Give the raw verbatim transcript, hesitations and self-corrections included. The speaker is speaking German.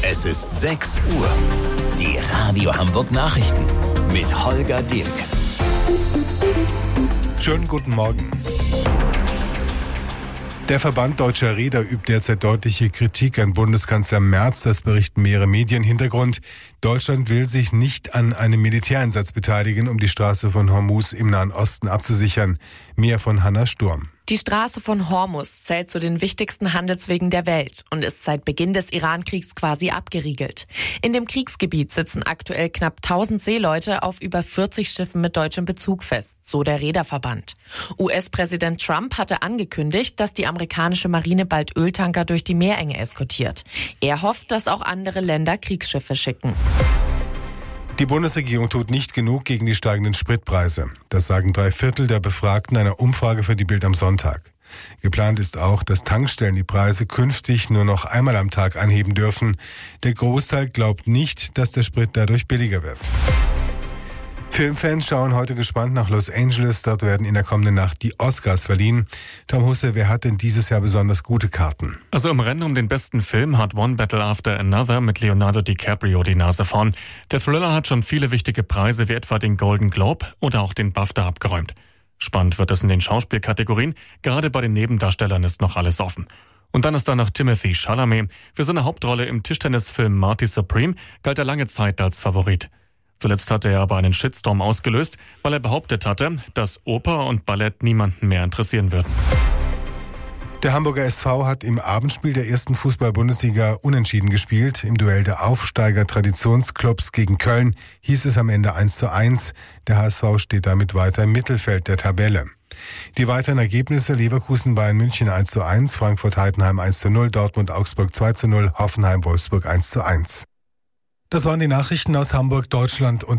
Es ist sechs Uhr. Die Radio Hamburg Nachrichten mit Holger Dilk. Schönen guten Morgen. Der Verband Deutscher Reeder übt derzeit deutliche Kritik an Bundeskanzler Merz. Das berichten mehrere Medien. Hintergrund: Deutschland will sich nicht an einem Militäreinsatz beteiligen, um die Straße von Hormuz im Nahen Osten abzusichern. Mehr von Hanna Sturm. Die Straße von Hormuz zählt zu den wichtigsten Handelswegen der Welt und ist seit Beginn des Iran-Kriegs quasi abgeriegelt. In dem Kriegsgebiet sitzen aktuell knapp tausend Seeleute auf über vierzig Schiffen mit deutschem Bezug fest, so der Reederverband. U S-Präsident Trump hatte angekündigt, dass die amerikanische Marine bald Öltanker durch die Meerenge eskortiert. Er hofft, dass auch andere Länder Kriegsschiffe schicken. Die Bundesregierung tut nicht genug gegen die steigenden Spritpreise. Das sagen drei Viertel der Befragten einer Umfrage für die Bild am Sonntag. Geplant ist auch, dass Tankstellen die Preise künftig nur noch einmal am Tag anheben dürfen. Der Großteil glaubt nicht, dass der Sprit dadurch billiger wird. Filmfans schauen heute gespannt nach Los Angeles. Dort werden in der kommenden Nacht die Oscars verliehen. Tom Husse, wer hat denn dieses Jahr besonders gute Karten? Also im Rennen um den besten Film hat One Battle After Another mit Leonardo DiCaprio die Nase vorn. Der Thriller hat schon viele wichtige Preise wie etwa den Golden Globe oder auch den BAFTA abgeräumt. Spannend wird es in den Schauspielkategorien. Gerade bei den Nebendarstellern ist noch alles offen. Und dann ist da noch Timothée Chalamet. Für seine Hauptrolle im Tischtennisfilm Marty Supreme galt er lange Zeit als Favorit. Zuletzt hatte er aber einen Shitstorm ausgelöst, weil er behauptet hatte, dass Oper und Ballett niemanden mehr interessieren würden. Der Hamburger S V hat im Abendspiel der ersten Fußball-Bundesliga unentschieden gespielt. Im Duell der Aufsteiger-Traditionsclubs gegen Köln hieß es am Ende eins zu eins. Der H S V steht damit weiter im Mittelfeld der Tabelle. Die weiteren Ergebnisse: Leverkusen Bayern München eins zu eins, Frankfurt Heidenheim eins zu null, Dortmund Augsburg zwei zu null, Hoffenheim Wolfsburg eins zu eins. Das waren die Nachrichten aus Hamburg, Deutschland und